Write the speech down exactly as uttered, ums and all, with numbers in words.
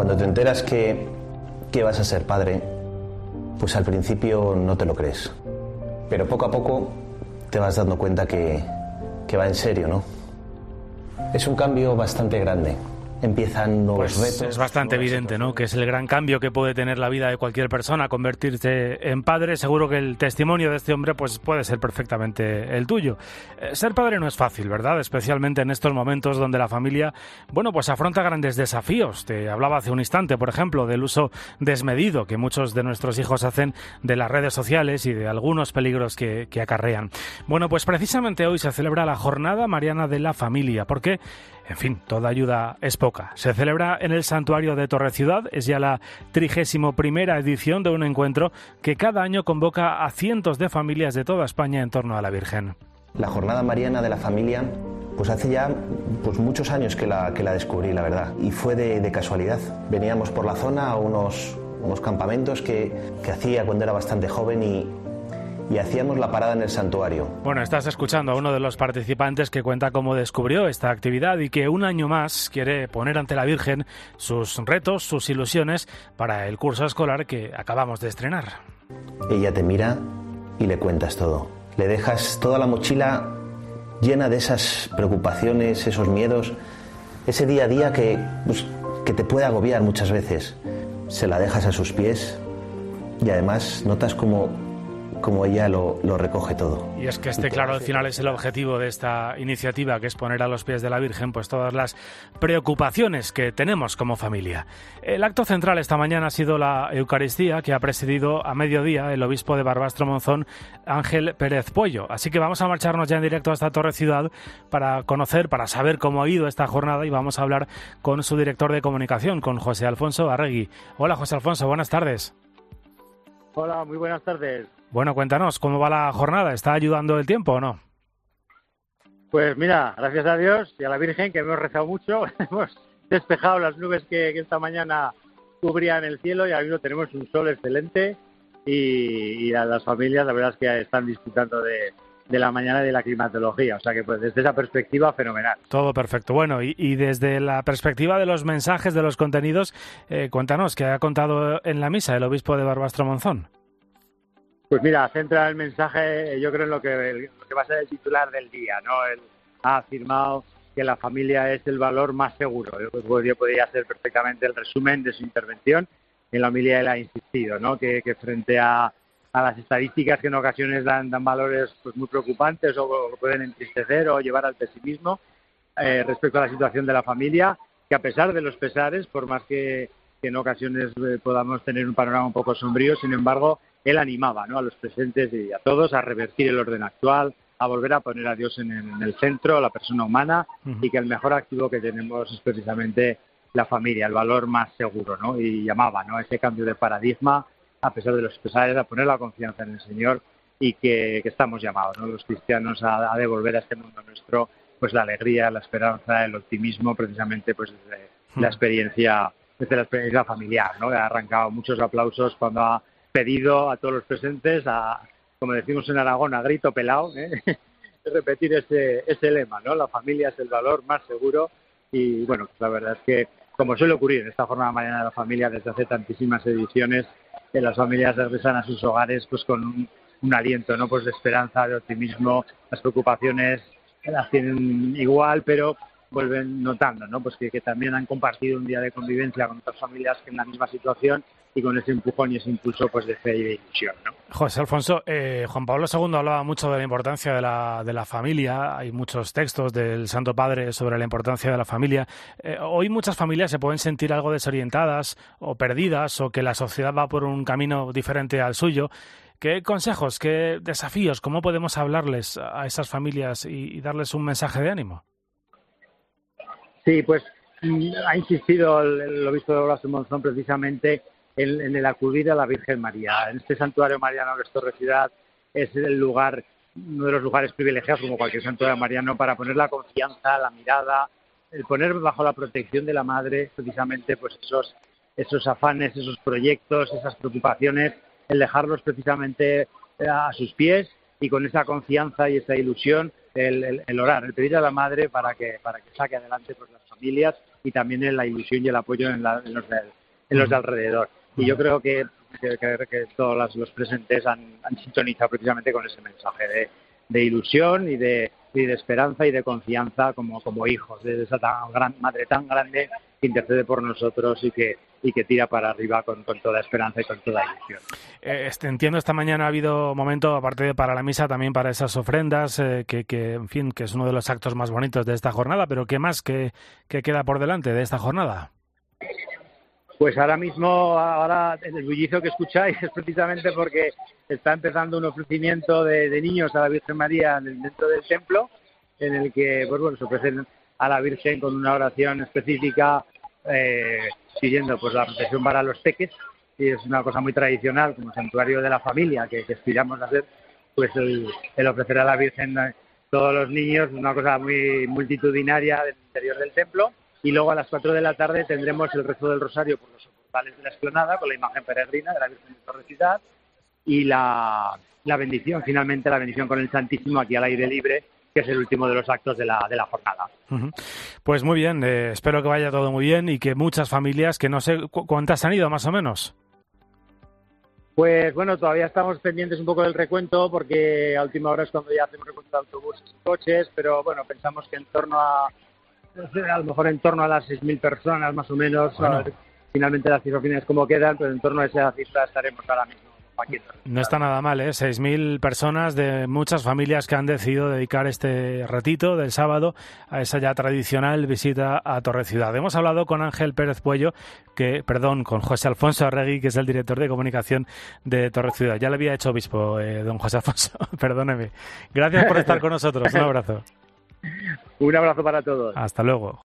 Cuando te enteras que, que vas a ser padre, pues al principio no te lo crees. Pero poco a poco te vas dando cuenta que, que va en serio, ¿no? Es un cambio bastante grande. Empiezan nuevos pues retos. Es bastante evidente, ¿no?, que es el gran cambio que puede tener la vida de cualquier persona, convertirse en padre. Seguro que el testimonio de este hombre pues puede ser perfectamente el tuyo. Eh, ser padre no es fácil, ¿verdad? Especialmente en estos momentos donde la familia, bueno, pues afronta grandes desafíos. Te hablaba hace un instante, por ejemplo, del uso desmedido que muchos de nuestros hijos hacen de las redes sociales y de algunos peligros que, que acarrean. Bueno, pues precisamente hoy se celebra la Jornada Mariana de la Familia, porque, en fin, toda ayuda es poca. Se celebra en el Santuario de Torreciudad. Es ya la trigésimo primera edición de un encuentro que cada año convoca a cientos de familias de toda España en torno a la Virgen. La Jornada Mariana de la Familia, pues hace ya pues muchos años que la, que la descubrí, la verdad. Y fue de, de casualidad. Veníamos por la zona a unos, unos campamentos que, que hacía cuando era bastante joven y... y hacíamos la parada en el santuario. Bueno, estás escuchando a uno de los participantes que cuenta cómo descubrió esta actividad y que un año más quiere poner ante la Virgen sus retos, sus ilusiones para el curso escolar que acabamos de estrenar. Ella te mira y le cuentas todo. Le dejas toda la mochila llena de esas preocupaciones, esos miedos, ese día a día que, pues, que te puede agobiar muchas veces. Se la dejas a sus pies y además notas como como ella lo, lo recoge todo. Y es que este, claro, al final es el objetivo de esta iniciativa, que es poner a los pies de la Virgen pues todas las preocupaciones que tenemos como familia. El acto central esta mañana ha sido la Eucaristía, que ha presidido a mediodía el obispo de Barbastro Monzón, Ángel Pérez Pollo. Así que vamos a marcharnos ya en directo hasta Torreciudad para conocer, para saber cómo ha ido esta jornada, y vamos a hablar con su director de comunicación, con José Alfonso Arregui. Hola, José Alfonso, buenas tardes. Hola, muy buenas tardes. Bueno, cuéntanos, ¿cómo va la jornada? ¿Está ayudando el tiempo o no? Pues mira, gracias a Dios y a la Virgen, que hemos rezado mucho, hemos despejado las nubes que, que esta mañana cubrían el cielo y ahora mismo tenemos un sol excelente y, y a las familias la verdad es que están disfrutando de, de la mañana y de la climatología. O sea que pues desde esa perspectiva, fenomenal. Todo perfecto. Bueno, y, y desde la perspectiva de los mensajes, de los contenidos, eh, cuéntanos, ¿qué ha contado en la misa el obispo de Barbastro Monzón? Pues mira, centra el mensaje, yo creo, en lo que, lo que va a ser el titular del día, ¿no? Él ha afirmado que la familia es el valor más seguro. Yo, yo podría hacer perfectamente el resumen de su intervención. En la homilía él ha insistido, ¿no?, que, que frente a, a las estadísticas que en ocasiones dan, dan valores pues muy preocupantes o, o pueden entristecer o llevar al pesimismo eh, respecto a la situación de la familia, que a pesar de los pesares, por más que, que en ocasiones eh, podamos tener un panorama un poco sombrío, sin embargo, él animaba, ¿no?, a los presentes y a todos a revertir el orden actual, a volver a poner a Dios en el, en el centro, a la persona humana, uh-huh. y que el mejor activo que tenemos es precisamente la familia, el valor más seguro, ¿no? Y llamaba, ¿no?, a ese cambio de paradigma, a pesar de los pesares, a poner la confianza en el Señor y que, que estamos llamados, ¿no?, los cristianos, a, a devolver a este mundo nuestro pues la alegría, la esperanza, el optimismo, precisamente pues desde uh-huh. la experiencia, desde la experiencia familiar, ¿no? Ha arrancado muchos aplausos cuando ha pedido a todos los presentes, a, como decimos en Aragón, a grito pelado, ¿eh? repetir ese, ese lema, ¿no? La familia es el valor más seguro y, bueno, pues la verdad es que, como suele ocurrir en esta jornada mañana de la familia desde hace tantísimas ediciones, que las familias regresan a sus hogares pues con un, un aliento, ¿no?, pues de esperanza, de optimismo. Las preocupaciones las tienen igual, pero vuelven notando, ¿no?, pues que, que también han compartido un día de convivencia con otras familias que en la misma situación y con ese empujón y ese impulso pues de fe y de ilusión, ¿no? José Alfonso, eh, Juan Pablo segundo hablaba mucho de la importancia de la, de la familia. Hay muchos textos del Santo Padre sobre la importancia de la familia. Eh, hoy muchas familias se pueden sentir algo desorientadas o perdidas, o que la sociedad va por un camino diferente al suyo. ¿Qué consejos, qué desafíos, cómo podemos hablarles a esas familias y, y darles un mensaje de ánimo? Sí, pues ha insistido el, el obispo de Barbastro Monzón precisamente en, en el acudir a la Virgen María. En este santuario mariano que es Torreciudad es el lugar, uno de los lugares privilegiados, como cualquier santuario mariano, para poner la confianza, la mirada, el poner bajo la protección de la Madre precisamente pues esos, esos afanes, esos proyectos, esas preocupaciones, el dejarlos precisamente a sus pies y con esa confianza y esa ilusión el, el, el orar, el pedir a la Madre para que para que saque adelante pues las familias y también en la ilusión y el apoyo en, la, en, los, de, en los de alrededor. Y yo creo que, que, que, que todos los, los presentes han, han sintonizado precisamente con ese mensaje de, de ilusión y de, y de esperanza y de confianza como, como hijos de esa tan gran, madre tan grande que intercede por nosotros y que y que tira para arriba con, con toda esperanza y con toda ilusión. Eh, este, entiendo, esta mañana ha habido momento, aparte de para la misa, también para esas ofrendas, eh, que, que, en fin, que es uno de los actos más bonitos de esta jornada, pero ¿qué más que, que queda por delante de esta jornada? Pues ahora mismo, ahora el bullicio que escucháis es precisamente porque está empezando un ofrecimiento de, de niños a la Virgen María dentro del templo, en el que pues bueno, se ofrecen a la Virgen con una oración específica, eh, pidiendo pues la protección para los peques, y es una cosa muy tradicional como santuario de la familia que, que aspiramos a hacer, pues el, el ofrecer a la Virgen a todos los niños, una cosa muy multitudinaria del interior del templo. Y luego a las cuatro de la tarde tendremos el rezo del rosario por los soportales de la explanada con la imagen peregrina de la Virgen de Torrecidad y la, la bendición, finalmente la bendición con el Santísimo aquí al aire libre, que es el último de los actos de la, de la jornada. Uh-huh. Pues muy bien, eh, espero que vaya todo muy bien y que muchas familias, que no sé cu- cuántas han ido más o menos. Pues bueno, todavía estamos pendientes un poco del recuento porque a última hora es cuando ya hacemos recuento de autobuses y coches, pero bueno, pensamos que en torno a a lo mejor en torno a las seis mil personas más o menos, bueno. A ver, finalmente las cifras finales como quedan, pero en torno a esa cifra estaremos ahora mismo. Aquí. No está nada mal, ¿eh? seis mil personas de muchas familias que han decidido dedicar este ratito del sábado a esa ya tradicional visita a Torreciudad. Hemos hablado con Ángel Pérez Puello, que, perdón, con José Alfonso Arregui, que es el director de comunicación de Torreciudad. Ya le había hecho obispo, eh, don José Alfonso, perdóneme. Gracias por estar con nosotros, un abrazo. Un abrazo para todos. Hasta luego.